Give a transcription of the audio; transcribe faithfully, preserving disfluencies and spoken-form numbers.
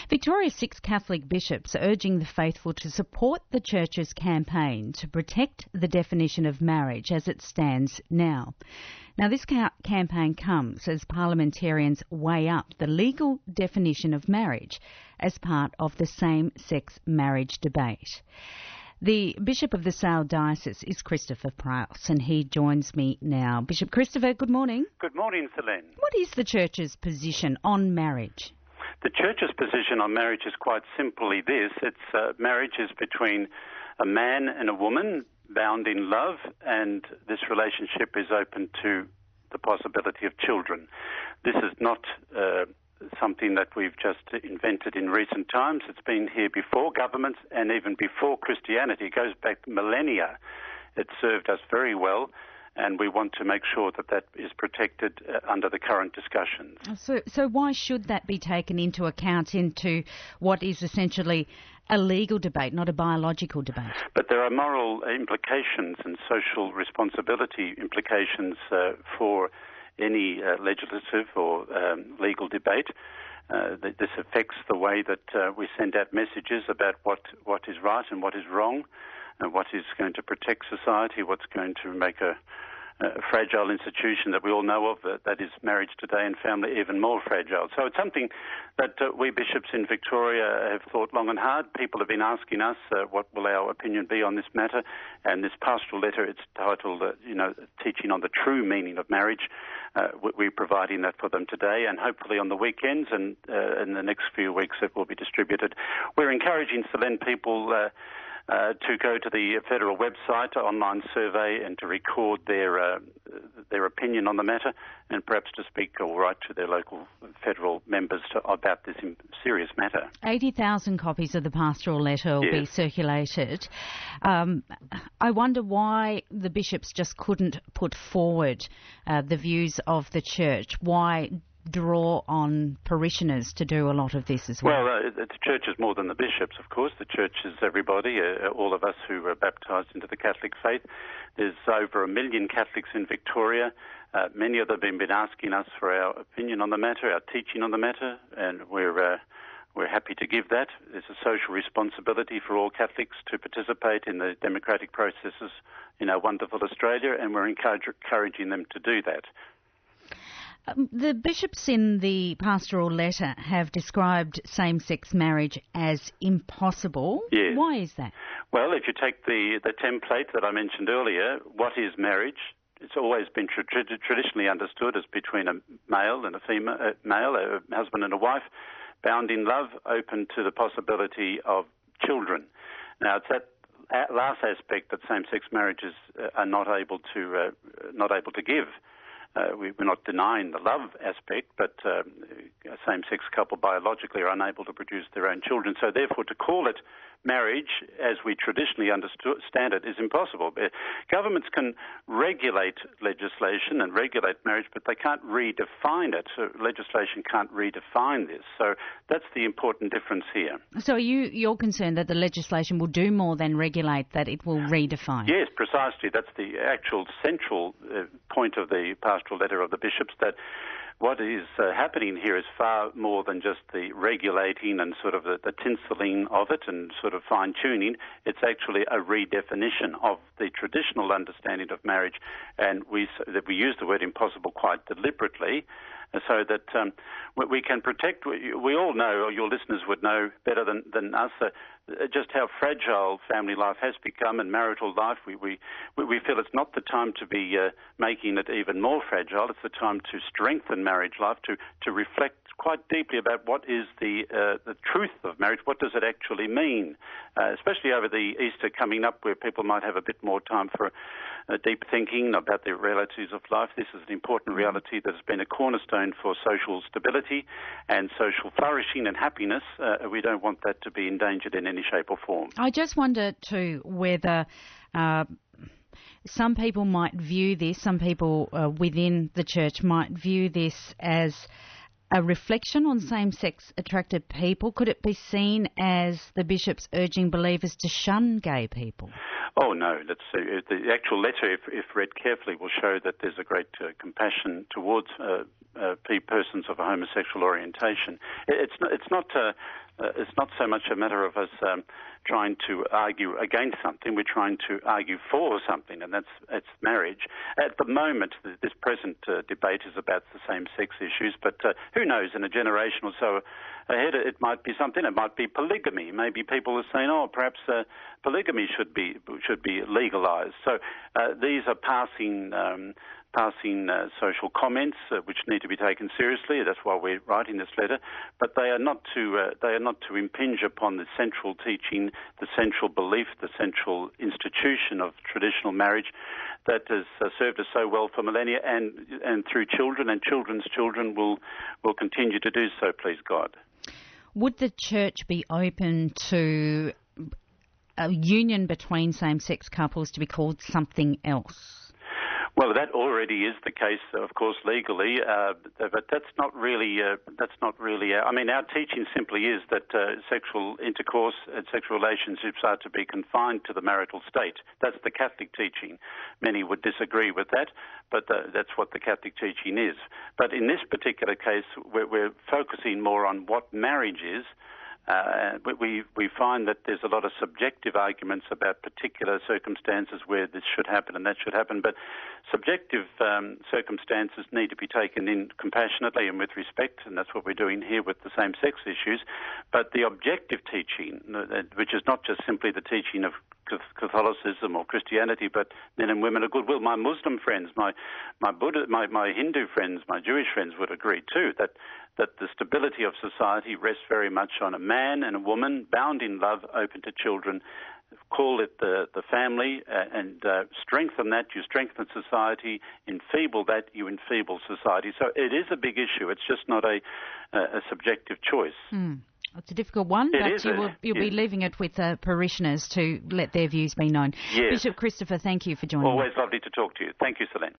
Victoria's six Catholic bishops are urging the faithful to support the Church's campaign to protect the definition of marriage as it stands now. Now, this ca- campaign comes as parliamentarians weigh up the legal definition of marriage as part of the same-sex marriage debate. The Bishop of the Sale Diocese is Christopher Prowse, and he joins me now. Bishop Christopher, good morning. Good morning, Selene. What is the Church's position on marriage? The Church's position on marriage is quite simply this. It's uh, marriage is between a man and a woman bound in love, and this relationship is open to the possibility of children. This is not uh, something that we've just invented in recent times. It's been here before governments and even before Christianity. It goes back millennia. It served us very well, and we want to make sure that that is protected uh, under the current discussions. So, so why should that be taken into account into what is essentially a legal debate, not a biological debate? But there are moral implications and social responsibility implications uh, for any uh, legislative or um, legal debate. Uh, th- this affects the way that uh, we send out messages about what, what is right and what is wrong, and what is going to protect society, what's going to make a, a fragile institution that we all know of, that, that is marriage today, and family even more fragile. So it's something that uh, we bishops in Victoria have thought long and hard. People have been asking us uh, what will our opinion be on this matter, and this pastoral letter, it's titled, uh, you know, Teaching on the True Meaning of Marriage. Uh, we're providing that for them today, and hopefully on the weekends and uh, in the next few weeks it will be distributed. We're encouraging Selene people uh, Uh, to go to the federal website, online survey, and to record their uh, their opinion on the matter, and perhaps to speak or write to their local federal members to, about this serious matter. eighty thousand copies of the pastoral letter will yes. be circulated. Um, I wonder why the bishops just couldn't put forward uh, the views of the Church. Why draw on parishioners to do a lot of this as well? Well, uh, the Church is more than the bishops, of course. The Church is everybody, uh, all of us who are baptised into the Catholic faith. There's over a million Catholics in Victoria. Uh, many of them have been asking us for our opinion on the matter, our teaching on the matter, and we're uh, we're happy to give that. There's a social responsibility for all Catholics to participate in the democratic processes in our wonderful Australia, and we're encourage- encouraging them to do that. Um, the bishops in the pastoral letter have described same-sex marriage as impossible. Yes. Why is that? Well, if you take the, the template that I mentioned earlier, what is marriage? It's always been tra- tra- traditionally understood as between a male and a female, a male, a husband and a wife, bound in love, open to the possibility of children. Now, it's that last aspect that same-sex marriages uh, are not able to uh, not able to give. Uh, we, we're not denying the love aspect, but uh, a same-sex couple biologically are unable to produce their own children. So therefore, to call it marriage, as we traditionally understand it, is impossible. Uh, governments can regulate legislation and regulate marriage, but they can't redefine it. So legislation can't redefine this. So that's the important difference here. So are you, you're concerned that the legislation will do more than regulate, that it will redefine? Yes, precisely. That's the actual central uh, point of the pastoral letter of the bishops, that what is uh, happening here is far more than just the regulating and sort of the, the tinselling of it and sort of fine-tuning. It's actually a redefinition of the traditional understanding of marriage, and we that we use the word impossible quite deliberately, so that um, we can protect. We all know, or your listeners would know better than, than us, uh, just how fragile family life has become and marital life. We we, we feel it's not the time to be uh, making it even more fragile. It's the time to strengthen marriage life, to, to reflect quite deeply about what is the uh, the truth of marriage. What does it actually mean? Uh, especially over the Easter coming up, where people might have a bit more time for uh, deep thinking about the realities of life. This is an important reality that has been a cornerstone for social stability and social flourishing and happiness. Uh, we don't want that to be endangered in any shape or form. I just wonder too whether uh, some people might view this, some people uh, within the Church might view this as a reflection on same-sex attracted people. Could it be seen as the bishops urging believers to shun gay people? Oh, no. Let's see. The actual letter, if, if read carefully, will show that there's a great uh, compassion towards uh, uh, persons of a homosexual orientation. It's not, it's not uh, uh, it's not so much a matter of us um, trying to argue against something. We're trying to argue for something, and that's that's marriage. At the moment, this present uh, debate is about the same-sex issues, but uh, who knows, in a generation or so ahead, it might be something. It might be polygamy. Maybe people are saying, oh, perhaps uh, polygamy should be should be legalised. So uh, these are passing um, passing uh, social comments uh, which need to be taken seriously. That's why we're writing this letter. But they are not to uh, they are not to impinge upon the central teaching, the central belief, the central institution of traditional marriage that has uh, served us so well for millennia, and and through children and children's children will will continue to do so. Please God. Would the church be open to a union between same-sex couples to be called something else? Well, that already is the case, of course, legally, uh, but that's not really. Uh, that's not really. Uh, I mean, our teaching simply is that uh, sexual intercourse and sexual relationships are to be confined to the marital state. That's the Catholic teaching. Many would disagree with that, but uh, that's what the Catholic teaching is. But in this particular case, we're, we're focusing more on what marriage is. Uh, we we find that there's a lot of subjective arguments about particular circumstances where this should happen and that should happen, but subjective um, circumstances need to be taken in compassionately and with respect, and that's what we're doing here with the same-sex issues. But the objective teaching, which is not just simply the teaching of Catholicism or Christianity, but men and women of goodwill. My Muslim friends, my my Buddha, my, my Hindu friends, my Jewish friends would agree too that that the stability of society rests very much on a man and a woman bound in love, open to children. Call it the the family, uh, and uh, strengthen that. You strengthen society. Enfeeble that. You enfeeble society. So it is a big issue. It's just not a a, a subjective choice. Mm. It's a difficult one, it but you will, you'll yes. be leaving it with uh, parishioners to let their views be known. Yes. Bishop Christopher, thank you for joining Always us. lovely to talk to you. Thank you, Celine.